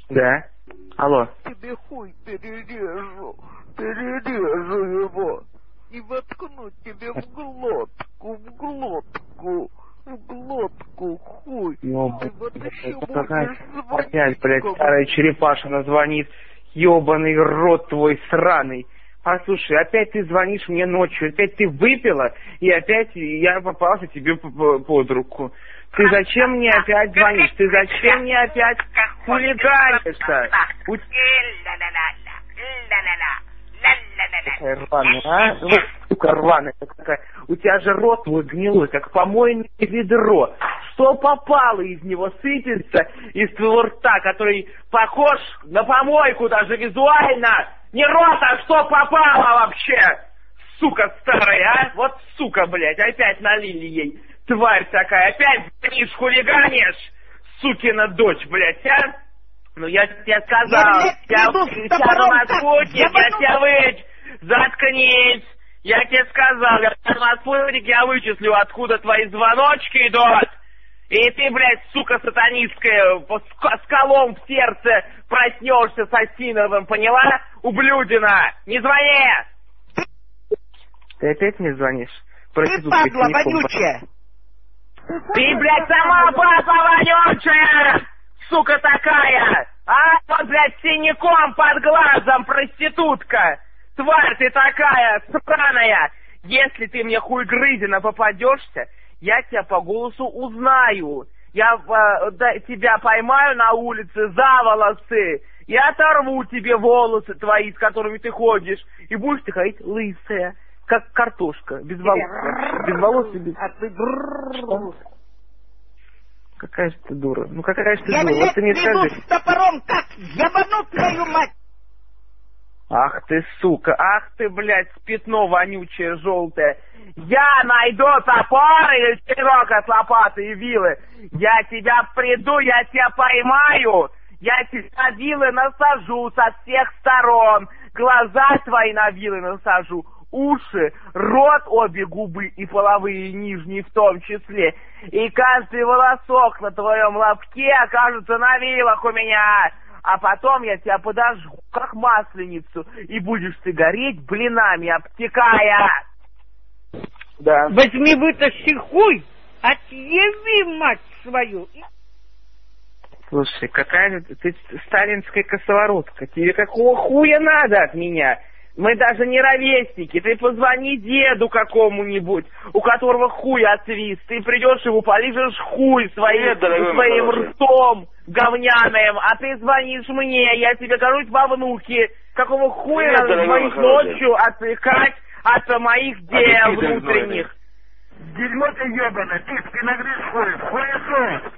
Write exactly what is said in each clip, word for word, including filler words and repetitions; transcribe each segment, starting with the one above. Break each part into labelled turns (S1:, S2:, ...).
S1: Да. Алло.
S2: Тебе хуй перережу, перережу его и воткну тебе в глотку, в глотку, в глотку, хуй.
S1: Ну,
S2: Ты вот еще
S1: какая...
S2: будешь
S1: Опять,
S2: звонить.
S1: блядь, старая черепашина звонит. Ёбаный рот твой сраный. Послушай, опять ты звонишь мне ночью, опять ты выпила, и опять я попался тебе под руку. Ты зачем мне опять звонишь? Ты зачем мне опять хулиганишь-то? У... Какая рваная, а? Вот, сука, рваная какая. У тебя же рот вот гнилой, как помойное ведро. Что попало из него, сыпется из твоего рта, который похож на помойку даже визуально. Не рот, а что попало вообще? Сука старая, а? Вот сука, блядь, опять налили ей. Тварь такая, опять звонишь, хулиганишь, сукина дочь, блядь, а? Ну я тебе сказал, я тебя на спутник, я тебя вычислю. Заткнись, я тебе сказал, я на спутник, я вычислю, откуда твои звоночки идут. И ты, блядь, сука сатанистская, с колом в сердце проснешься с Осиновым, поняла, ублюдина? Не звони! Ты опять мне звонишь?
S2: Ты падла вонючая!
S1: Ты, блядь, сама падла вонючая! Сука такая! А, вот, блядь, синяком под глазом, проститутка! Тварь ты такая, сраная! Если ты мне хуйгрызина попадешься, я тебя по голосу узнаю. Я э, да, тебя поймаю на улице за волосы и оторву тебе волосы твои, с которыми ты ходишь, и будешь ты ходить лысая, как картошка, без волос. Без волос и без... Что? Какая же ты дура. Ну какая же ты
S2: я,
S1: дура.
S2: Я,
S1: вот ты мне скажи.
S2: С топором, как ебану твою мать!
S1: Ах ты, сука, ах ты, блядь, пятно вонючее, желтое. Я найду топор или черок от лопаты и вилы. Я тебя приду, я тебя поймаю. Я тебя вилы насажу со всех сторон. Глаза твои на вилы насажу. Уши, рот, обе губы и половые нижние в том числе. И каждый волосок на твоем лобке окажется на вилах у меня. А потом я тебя подожгу, как масленицу, и будешь ты гореть блинами, обтекая. Да.
S2: Возьми, вытащи хуй, отъеби, мать свою.
S1: Слушай, какая же ты сталинская косоворотка. Тебе какого хуя надо от меня? Мы даже не ровесники. Ты позвони деду какому-нибудь, у которого хуй отвис. Ты придешь его, полижешь хуй своим, своим ртом говняным, а ты звонишь мне, я тебе говорю во внуки. Какого хуя
S3: Привет,
S1: надо звонить ночью, отвлекать от моих дел а внутренних?
S3: Дерьмо ты ебаное, ты спиногрыз хуй, хуесос.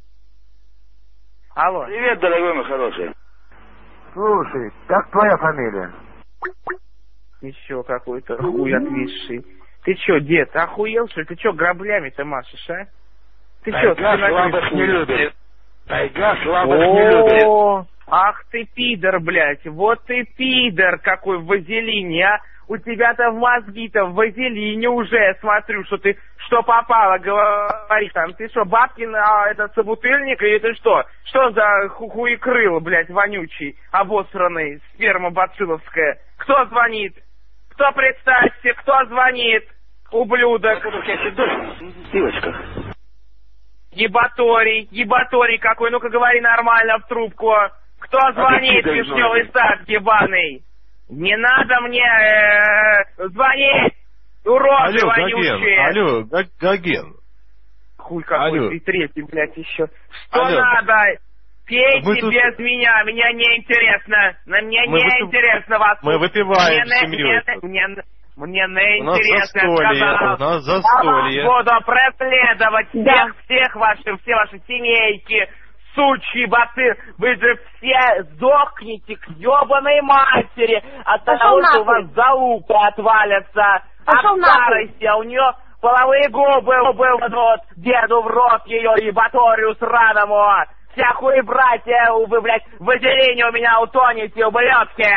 S1: Алло.
S3: Привет, дорогой мой хороший.
S4: Слушай, как твоя фамилия?
S1: Еще какой-то хуй отвисший. Ты че, дед, охуел, что ли? Ты че граблями-то машешь, а? Ты че,
S3: Тайга слабых не любит. Тайга слабых не любит.
S1: О, ах ты пидор, блядь, вот ты пидор какой в вазелине, а? У тебя-то в мозги-то в вазелине уже, смотрю, что ты, что попало, говоришь там. Ты что, Бабкин, а, этот собутыльник, или ты что? Что за хуекрыло, блядь, вонючий, обосранный, сперма бацилловская? Кто звонит? Кто, представьте, кто звонит? Ублюдок.
S3: Девочка.
S1: Ебаторий, ебаторий какой, ну-ка говори нормально в трубку. Кто звонит, вишневый сад ебаный? Не надо мне э, звонить, уроды
S5: алло,
S1: вонючие.
S5: Гоген, алло, Гоген.
S1: Хуй какой
S5: алло.
S1: ты третий, блядь, еще. Что
S5: алло.
S1: надо? Пейте
S5: Мы тут...
S1: без меня, меня не интересно. На мне
S5: мы
S1: не
S5: выпив...
S1: интересно вас.
S5: Мы выпиваем
S1: мне,
S5: с семьей.
S1: Мне, мне, мне не
S5: у нас
S1: интересно,
S5: застолье,
S1: сказал.
S5: у нас застолье.
S1: Я буду преследовать
S2: Да.
S1: всех, всех ваших, все ваши семейки, сучьи баты. Вы же все сдохнете к ебаной матери от того, что у вас залупы отвалятся.
S2: Пошел
S1: от
S2: нахуй.
S1: старости, а у нее половые губы, губы вот, деду в рот ее ебаторию сраному. Вся хуй братья, вы, блядь, в вазелине у меня утонете, ублюдки.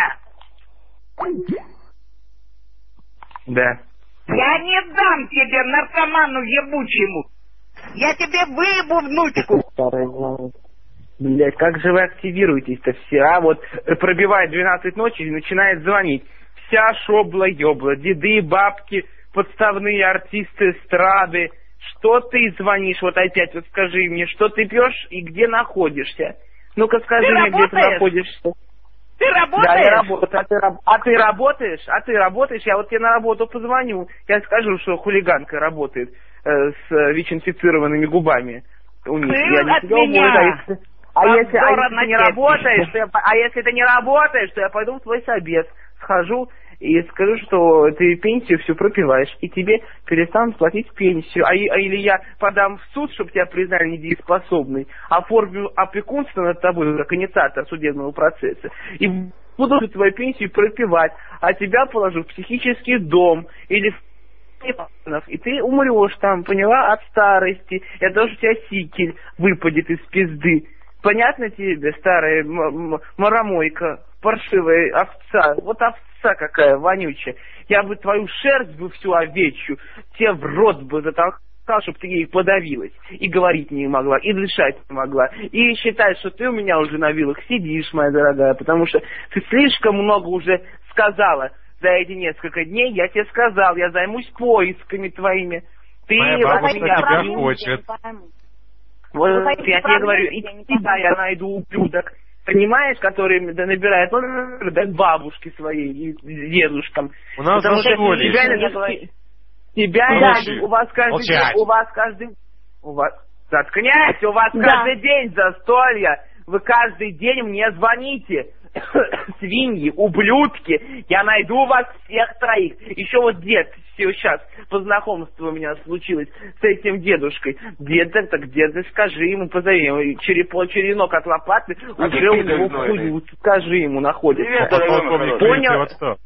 S1: Да.
S2: Я не дам тебе, наркоману ебучему. Я тебе выебу внучку.
S1: Блять, как же вы активируетесь-то все, а? Вот пробивает двенадцать ночи и начинает звонить. Вся шобла-ёбла, деды и бабки, подставные артисты эстрады. Что ты звонишь вот опять? Вот скажи мне, что ты пьешь и где находишься? Ну-ка скажи
S2: ты
S1: мне,
S2: работаешь?
S1: где ты находишься.
S2: Ты работаешь?
S1: Да, я работаю. А ты, а ты работаешь? А ты работаешь? Я вот тебе на работу позвоню. Я скажу, что хулиганка работает э, с э, ВИЧ-инфицированными губами. У них.
S2: Ты
S1: Я не
S2: от
S1: тебя
S2: меня.
S1: уволю, а если, а если, а если ты не
S2: Надеть.
S1: работаешь, то я, а если ты не работаешь, то я пойду в твой собес, схожу и скажу, что ты пенсию всю пропиваешь, и тебе перестанут платить пенсию. А, а или я подам в суд, чтобы тебя признали недееспособной, оформлю опекунство над тобой, как инициатор судебного процесса, и буду твою пенсию пропивать, а тебя положу в психический дом или в и ты умрешь там, поняла, от старости. Я тоже у тебя сикель выпадет из пизды. Понятно тебе, старая маромойка, паршивая овца? Вот овца какая вонючая. Я бы твою шерсть бы всю овечью тебе в рот бы затолкал, чтобы ты ей подавилась. И говорить не могла, и дышать не могла. И считай, что ты у меня уже на вилах сидишь, моя дорогая, потому что ты слишком много уже сказала. За эти несколько дней я тебе сказал, я займусь поисками твоими. Ты
S5: Моя бабушка тебя хочет.
S1: Вот я тебе говорю, и тебя я найду, ублюдок. Понимаешь, который набирает бабушки своей и дедушкам.
S5: У нас
S1: потому что
S5: тебя,
S1: тебя у вас каждый день, у вас каждый... У вас... Заткнись, у вас
S6: Да.
S1: каждый день застолья. Вы каждый день мне звоните. Свиньи, ублюдки, я найду вас всех троих. Еще вот дед, все сейчас по знакомству у меня случилось с этим дедушкой. Дед, так дед, скажи ему, позови его, черепо, черенок от лопаты
S3: А
S1: уже у
S3: ты
S1: него в
S3: знойный.
S1: хую, скажи ему, находится.
S3: Привет, дорогой мой хороший.
S1: Понял?
S5: Вот что?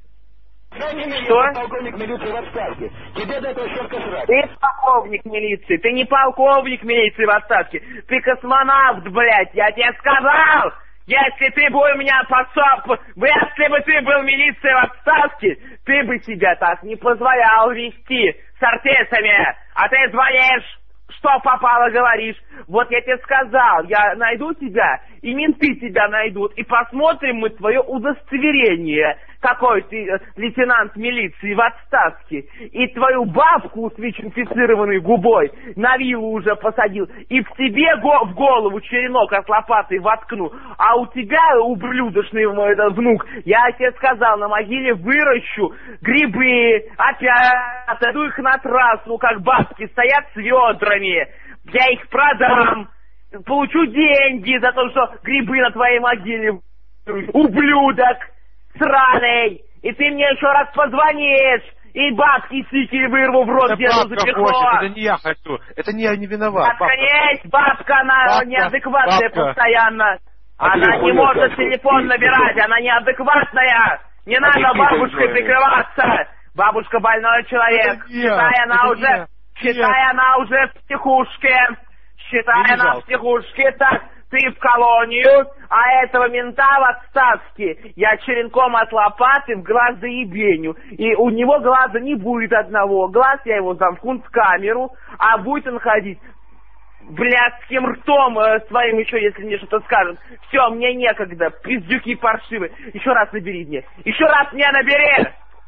S1: Что?
S3: Полковник милиции в отставке. Тебе до этого щетка срать.
S1: Ты полковник милиции, ты не полковник милиции в отставке, ты космонавт, блядь, я тебе сказал! Если ты бы у меня пособ... Если бы ты был милицией в отставке, ты бы себя так не позволял вести с артистами. А ты звонишь, что попало говоришь. Вот я тебе сказал, я найду тебя, и менты тебя найдут, и посмотрим мы твое удостоверение, какой ты э, лейтенант милиции в отставке, и твою бабку с ВИЧ-инфицированной губой на виллу уже посадил, и в тебе го- в голову черенок от лопаты воткну, а у тебя, ублюдочный мой этот внук, я тебе сказал, на могиле выращу грибы, опять отойду их на трассу, как бабки стоят с ведрами, я их продам, получу деньги за то, что грибы на твоей могиле выращу. Ублюдок сраный, и ты мне еще раз позвонишь, и бабки сики вырву в рот,
S5: Это
S1: деду
S5: бабка
S1: запекло.
S5: хочет, это не я хочу. Это не я не виноват. Бабка.
S1: Заткнись, бабка, она
S5: Бабка,
S1: неадекватная
S5: бабка.
S1: постоянно.
S3: А
S1: Она
S3: ты
S1: не
S3: хуя
S1: может
S3: какой.
S1: телефон
S3: Ты
S1: набирать,
S3: кто?
S1: она неадекватная. Не надо
S3: ты
S1: бабушкой
S3: кто,
S1: прикрываться. Бабушка больной человек.
S5: Это не я,
S1: Считай, она
S5: это не
S1: уже,
S5: я.
S1: считай,
S5: Нет.
S1: она уже в психушке. Считай,
S5: Мне
S1: она
S5: жалко.
S1: в психушке. Так, ты в колонию, а этого мента в отставке. Я черенком от лопаты в глаз заебеню. И у него глаза не будет одного. Глаз я его замкну в камеру, а будет он ходить блядским ртом э, своим еще, если мне что-то скажут. Все, мне некогда, пиздюки паршивые. Еще раз набери мне. Еще раз мне набери!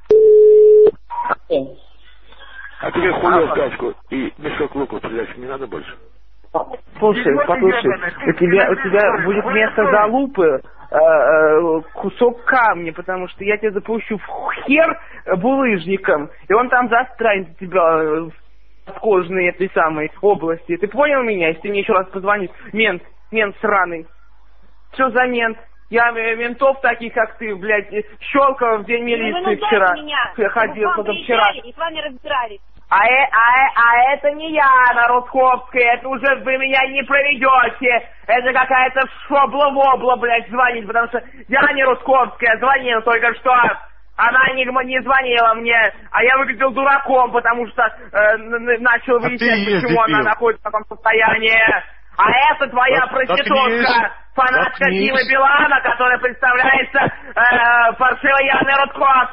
S3: А тебе хуя в качку и мешок лука придать не надо больше?
S1: Слушай, послушай, у тебя, у тебя будет вместо залупы э, э, кусок камня, потому что я тебя запущу в хер булыжником, и он там застрянет тебя э, в подкожной этой самой области. Ты понял меня, если ты мне еще раз позвонишь? Мент, мент сраный. Что за мент? Я э, ментов таких, как ты, блядь, щелкал в день милиции вчера. Я ходил, только вчера.
S6: И с вами разбирались.
S1: А, э, а, э, а это не я, Народковская, это уже вы меня не проведете. Это какая-то шобла-вобла, блядь, звонить, потому что я не Рудковская, звонила только что. Она не, не звонила мне, а я выглядел дураком, потому что э, начал выяснять,
S5: ты
S1: почему она
S5: дебил.
S1: находится в таком состоянии. А это твоя
S5: Да-
S1: проститутка,
S5: заткнись.
S1: фанатка
S5: Заткнись.
S1: Димы Билана, которая представляется э, паршивой Яной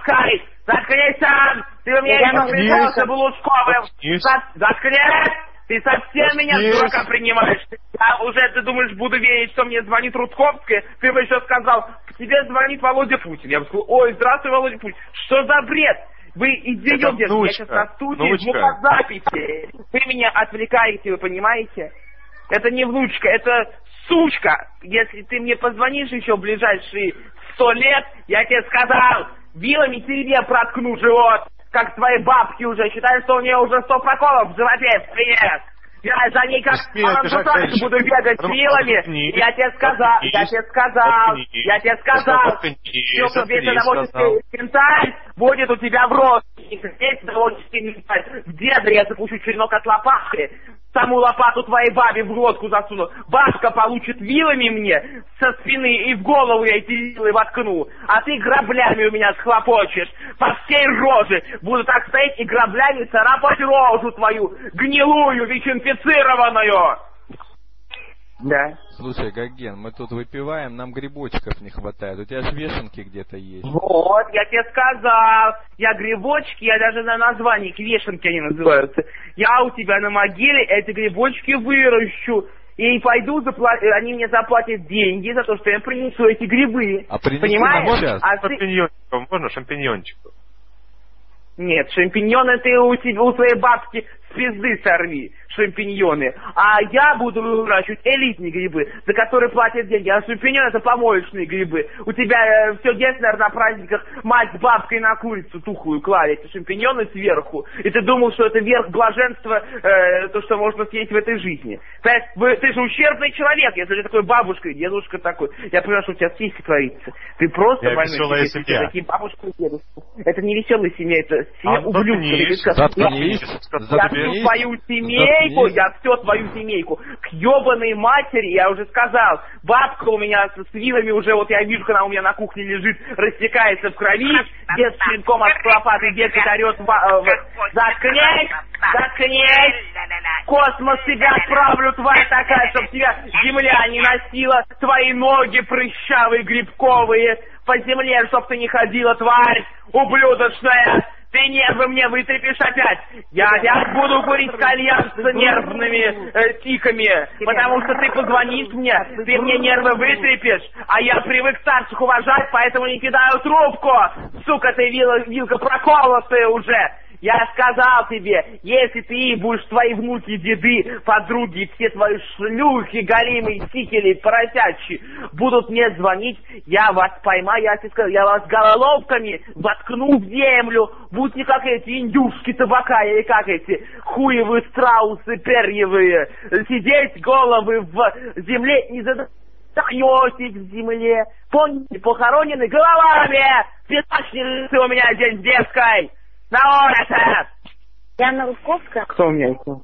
S1: Рудковской. Заткнись сам! Ты у меня
S6: Я
S1: не
S6: заткнись.
S1: представился Блушковым.
S5: Заткнись.
S1: За- Заткнись! Ты совсем
S5: Пошли.
S1: меня с дурака принимаешь. А уже ты думаешь, буду верить, что мне звонит Рудковская? Ты бы еще сказал, к тебе звонит Володя Путин. Я бы сказал, ой, здравствуй, Володя Путин. Что за бред? Вы идиоты, я сейчас на студии звукозаписи. Вы меня отвлекаете, вы понимаете? Это не внучка, это сучка. Если ты мне позвонишь еще в ближайшие сто лет, я тебе сказал, вилами тебе проткну живот. Как твои бабки уже, считаю, что у нее уже сто проколов в животе, привет. Я за ней как орангутанг буду бегать с вилами. Я тебе сказал, я тебе сказал, я тебе сказал. Все, что весь удовольствие менталь будет у тебя в рот. Весь удовольствие менталь. В дедре я запущу черенок от лопаты. Саму лопату твоей бабе в глотку засуну. Бабка получит вилами мне со спины и в голову я эти вилы воткну. А ты граблями у меня схлопочешь. По всей роже буду так стоять и граблями царапать рожу твою, гнилую, ВИЧ-инфицированную. Да.
S6: Слушай, Гоген, мы тут выпиваем, нам грибочков не хватает. У тебя же вешенки где-то есть.
S1: Вот, я тебе сказал. Я грибочки, я даже на названии вешенки они называются. Я у тебя на могиле эти грибочки выращу. И пойду, запла... они мне заплатят деньги за то, что я принесу эти грибы.
S6: А принеси
S1: понимаешь?
S6: нам сейчас?
S1: А
S5: шампиньончиков, можно шампиньончиков?
S1: Нет, шампиньоны ты у тебя, у своей бабки с пизды сорви, шампиньоны. А я буду выращивать элитные грибы, за которые платят деньги. А шампиньоны это помоечные грибы. У тебя э, все детство, наверное, на праздниках мать с бабкой на курицу тухлую клали, эти шампиньоны сверху. И ты думал, что это верх блаженства, э, то, что можно съесть в этой жизни. Ты, вы, ты же ущербный человек, если ты такой бабушка и дедушка такой. Я понимаю, что у тебя в семье творится. Ты просто
S5: я веселая семья.
S1: Такие бабушка и дедушка. Это не веселая семья, это семья
S5: а
S1: ублюдков.
S6: Заткнись.
S1: Я всю твою семейку, я всю твою семейку к ебаной матери, я уже сказал, бабка у меня с, с вилами уже, вот я вижу, когда у меня на кухне лежит, растекается в крови, дед с черенком от лопаты, дед орет, заткнись, заткнись, в космос тебя отправлю, тварь такая, чтоб тебя земля не носила, твои ноги прыщавые, грибковые, по земле, чтоб ты не ходила, тварь ублюдочная. Ты нервы мне вытрепишь опять. Я опять буду курить кальян с нервными э, тиками, потому что ты позвонишь мне, ты мне нервы вытрепишь, а я привык старших уважать, поэтому не кидаю трубку. Сука, ты вилка, вилка проколотая уже. Я сказал тебе, если ты будешь твои внуки, деды, подруги, все твои шлюхи, голимые, сикели, поросячьи, будут мне звонить, я вас поймаю, я тебе сказал, я вас головками воткну в землю, будьте как эти индюшки табака, или как эти хуевые страусы перьевые, сидеть головы в земле и задаетесь в земле, поняли, похоронены головами, пятачницы у меня здесь в детской. На улице!
S7: Яна Рудковская?
S1: Кто у меня это?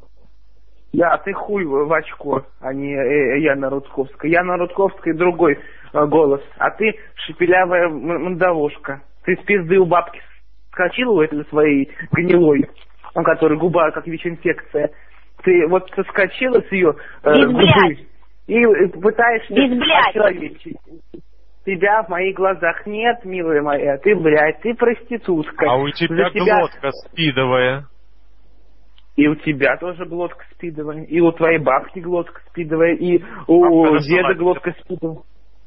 S1: Я, ты хуй в очко, а не э, Яна Рудковская. Яна Рудковская другой э, голос, а ты шепелявая мандавошка. Ты с пизды у бабки скочила у этой своей гнилой, у которой губа как ВИЧ-инфекция. Ты вот соскочила с ее э, губы и пытаешься очеловечить. Тебя в моих глазах нет, милая моя, ты, блядь, ты проститутка.
S5: А у тебя
S1: тебя...
S5: глотка спидовая.
S1: И у тебя тоже глотка спидовая, и у твоей бабки глотка спидовая, и у
S5: Бабка
S1: деда глотка спидовая.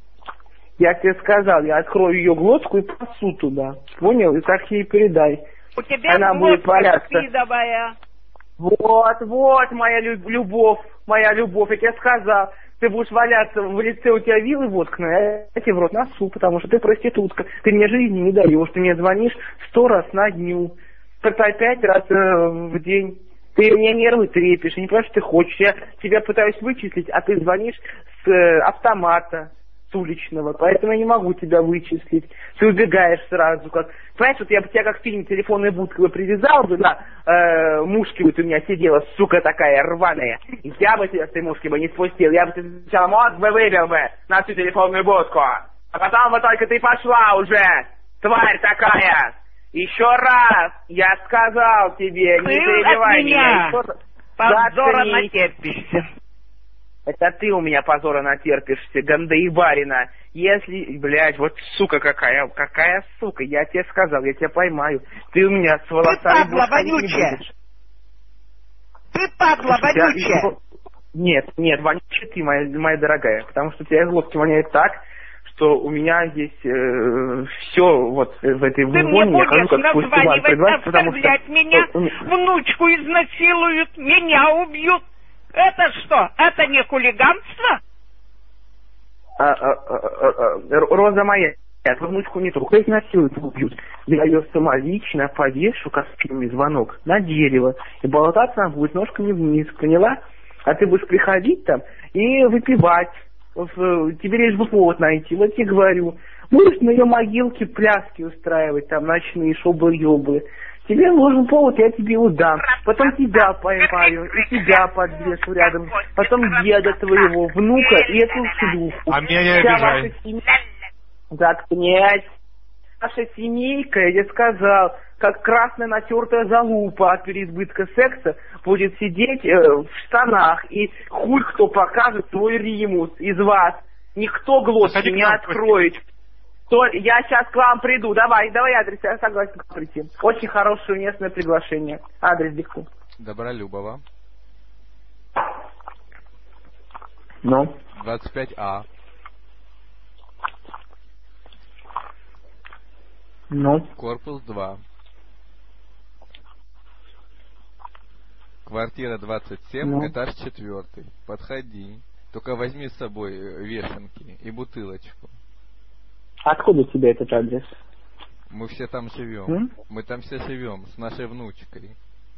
S1: Я тебе сказал, я открою ее глотку и посу туда, понял? И так ей передай.
S2: У тебя
S1: она будет валяться.
S2: Спидовая.
S1: Вот, вот моя любовь, моя любовь, я тебе сказал. Ты будешь валяться, в лице у тебя вилы воткнутые, а я тебе в рот носу, потому что ты проститутка. Ты мне жизни не даешь, ты мне звонишь сто раз на дню, по пять раз э, в день. Ты мне нервы трепишь, я не понимаю, что ты хочешь. Я тебя пытаюсь вычислить, а ты звонишь с э, автомата, с уличного, поэтому я не могу тебя вычислить. Ты убегаешь сразу, как... Понимаешь, вот я бы тебя как в фильме «Телефонная будка» бы привязал бы, да, э, мушки бы ты у меня сидела, сука такая рваная, и я бы тебя с этой мушки бы не спустил, я бы тебе сначала мозг бы выбил бы на всю телефонную будку, а потом бы только ты пошла уже, тварь такая. Еще раз, я сказал тебе, не перебивай меня.
S2: Позора натерпишься.
S1: Это ты у меня позора натерпишься, гандаебарина. Если, блядь, вот сука какая, какая сука, я тебе сказал, я тебя поймаю. Ты у меня с волосами
S2: вонючая. Ты падла вонючая.
S1: Нет, нет, вонючая ты, моя, моя дорогая, потому что у тебя из глотки воняет так, что у меня здесь э, все вот в этой
S2: воне. Ты
S1: воне,
S2: мне
S1: я хожу как
S2: будешь названивать, оскорблять
S1: что...
S2: меня, внучку изнасилуют, меня убьют. Это что, это не хулиганство?
S1: А, а, а, а, а, Роза моя, эту внучку не только изнасилуют, убьют. Я ее самолично повешу, как в фильме «Звонок», на дерево, и болтаться она будет ножками вниз, поняла? А ты будешь приходить там и выпивать. Тебе лишь бы повод найти, вот я говорю. Будешь на ее могилке пляски устраивать, там, ночные шобы-ёбы. Тебе нужен повод, я тебе его дам. Потом тебя поймаю, и тебя подвешу рядом. Потом деда твоего, внука и эту шлюху.
S5: А меня не обижай.
S1: Заткнись. Наша семейка, я тебе сказал, как красная натертая залупа от переизбытка секса, будет сидеть э, в штанах, и хуй кто покажет свой римус из вас. Никто глотки не откроет. То я сейчас к вам приду. Давай, давай адрес, я согласен к вам прийти. Очень хорошее, уместное приглашение. Адрес диктуй.
S6: Добролюбова.
S1: Ну?
S6: двадцать пять А.
S1: Ну?
S6: Корпус два. Квартира двадцать семь,
S1: ну?
S6: Этаж четвертый. Подходи. Только возьми с собой вешенки и бутылочку.
S1: Откуда у тебя этот адрес?
S6: Мы все там живем.
S1: М?
S6: Мы там все живем с нашей внучкой.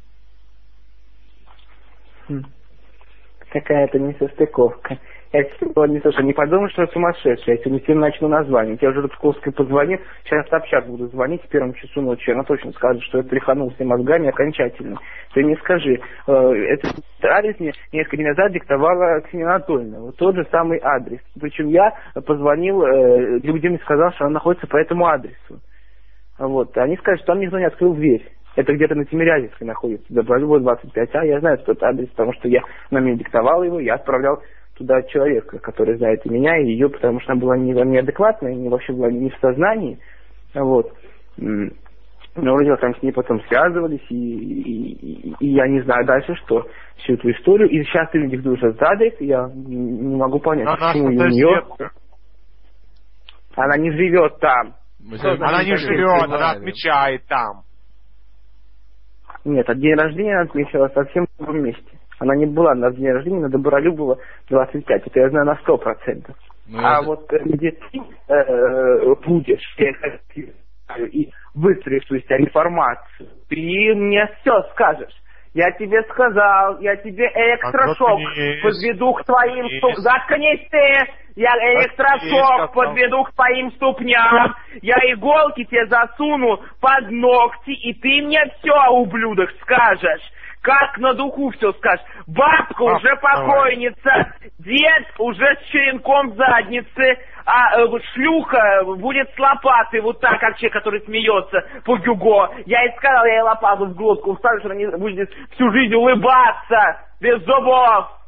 S1: Хм. Какая-то несостыковка. Я сегодня, слушай, не подумай, что я сумасшедший. Я сегодня всем начну названивать. Я уже Рудковской позвонил. Сейчас в Собчак буду звонить в первом часу ночи. Она точно скажет, что я тряханулся мозгами окончательно. Ты мне скажи, э, этот адрес мне несколько дней назад диктовала Ксения Анатольевна. Вот тот же самый адрес. Причем я позвонил э, людям и сказал, что она находится по этому адресу. Вот. Они скажут, что там никто не открыл дверь. Это где-то на Тимирязевской находится. Добролюбова двадцать пять А. Я знаю этот адрес, потому что я на меня диктовал его. Я отправлял туда человека, который знает и меня, и ее, потому что она была не, неадекватная, не, вообще была не в сознании. Вот. Но вроде там с ней потом связывались, и, и, и, и я не знаю дальше, что, всю эту историю. И сейчас ты мне диктуешь этот адрес, и я не, не могу понять,
S5: она
S1: почему у нее... Она не живет там.
S5: Она не живет, она отмечает там.
S1: Нет, от день рождения она отмечала совсем в другом месте. Она не была на день рождения на Добролюбова двадцать пять. Это я знаю на сто процентов. Ну, а это... вот где ты э, будешь и выстроишь из себя информацию, ты мне все скажешь. Я тебе сказал, я тебе электрошок а подведу к твоим ступням. Заткнись ты! Я электрошок подведу к твоим ступням. Я иголки тебе засуну под ногти, и ты мне все, ублюдок, скажешь. Как на духу все скажешь. Бабка а, уже покойница, давай. Дед уже с черенком в заднице, а э, шлюха будет с лопатой, вот так, как человек, который смеется по Гюго. Я ей сказал, я ей лопату в глотку вставлю, что она не будет всю жизнь улыбаться, без зубов.